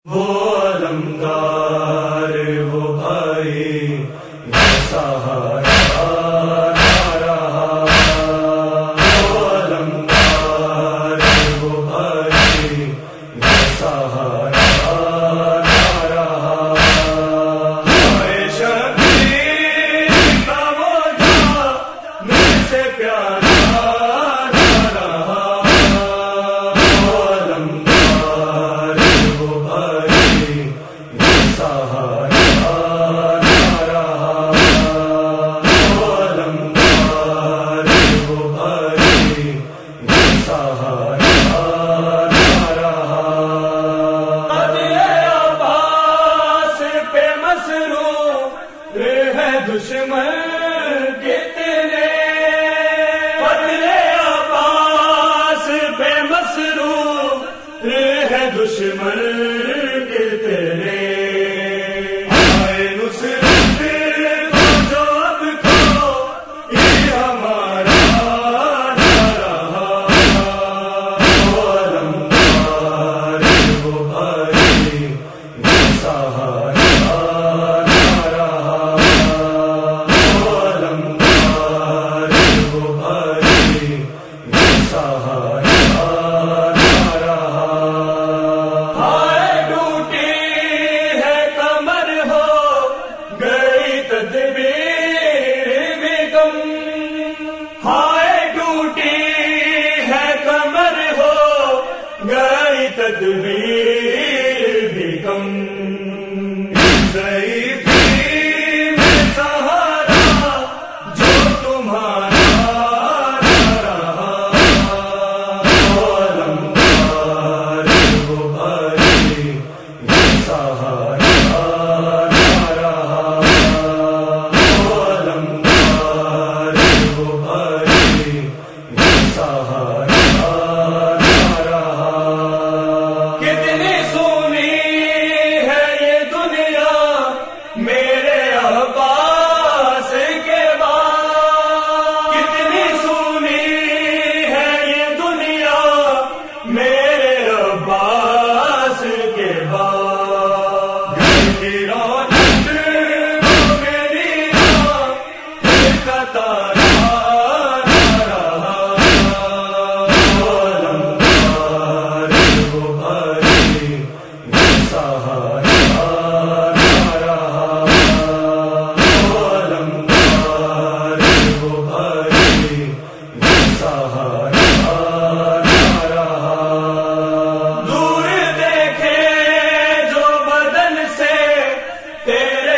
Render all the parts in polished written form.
وہ علمدار وہ بھائی وہ سہارا نہ رہا، وہ علمدار وہ بھائی وہ سہارا نہ رہا، اے شبیر کا وہ جا مجھ سے پیارا نہ رہا، وہ علمدار وہ بھائی وہ سہارا نہ رہا، وہ علمدار وہ بھائی وہ سہارا نہ رہا۔ عباس پہ مسرور ہے دشمن کتنے، عباس پہ مسرور ہے دشمن کتنے، آئے نصرت کو جو اب کو یہ ہمارا نہ رہا، وہ علمدار وہ بھائی وہ سہارا نہ رہا، وہ علمدار وہ بھائی وہ سہارا نہ رہا۔ ہائے ٹوٹی ہے کمر ہو گئی تدبیر بھی کم، ضعیفی میں سہارا جو تمہارا نہ رہا، وہ علمدار وہ بھائی وہ سہارا نہ رہا، وہ علمدار وہ بھائی وہ سہارا نہ رہا۔ کتنی سونی ہے یہ دنیا میرے عباس کے بعد، کتنی سونی ہے یہ دنیا میرے عباس کے بعد، گھر کی رونق وہ میری آنکھ کا تارا نہ رہا، وہ علمدار وہ بھائی وہ سہارا نہ رہا، وہ علمدار وہ بھائی وہ سہارا نہ رہا۔ دور دیکھے جو بدن سے تیرے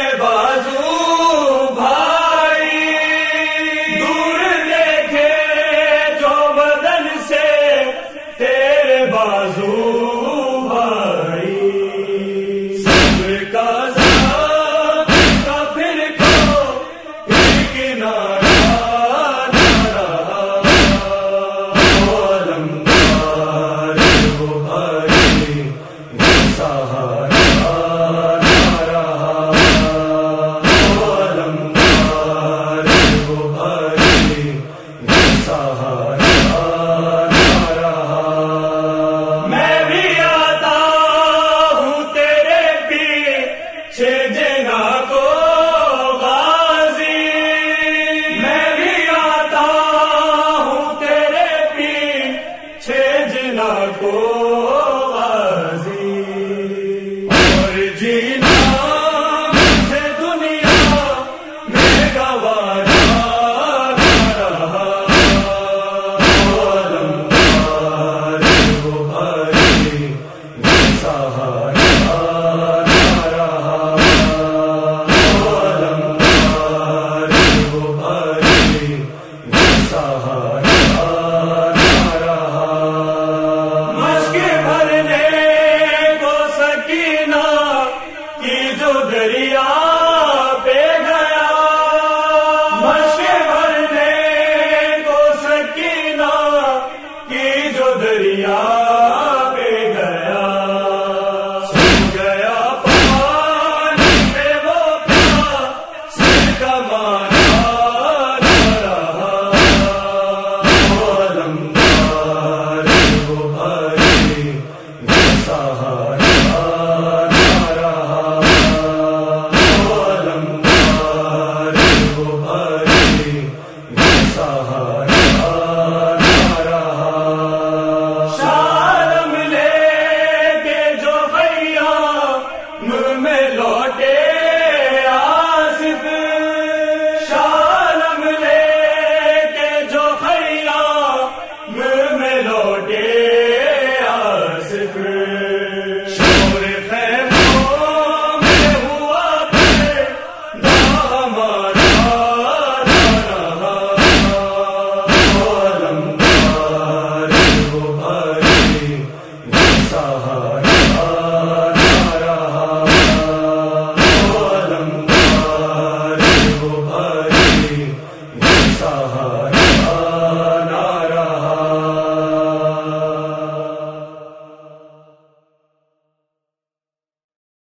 بازو بھائی، دور دیکھے جو بدن سے تیرے بازو بھائی، صبر کا ذات کا پھر کو ایک کنارہ نہ رہا، وہ علمدار وہ بھائی وہ سہارا نہ رہا، وہ علمدار وہ بھائی وہ سہارا نہ رہا۔ میں بھی آتا ہوں تیرے پیچھے جنا کو غازی، میں بھی آتا ہوں تیرے پیچھے جنا کو غازی، اور جینا مجھے دنیا میں گوارا نہ رہا، وہ علمدار وہ بھائی وہ سہارا نہ رہا، وہ علمدار وہ بھائی وہ سہارا نہ رہا۔ مشق بھرنے کو سکینہ کی جو دریا